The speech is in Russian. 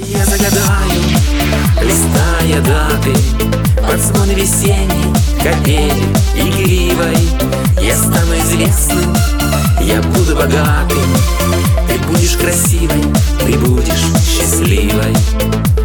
Я загадаю, листая даты, под звон весенней капели игривой. Я стану известным, я буду богатым, ты будешь красивой, ты будешь счастливой.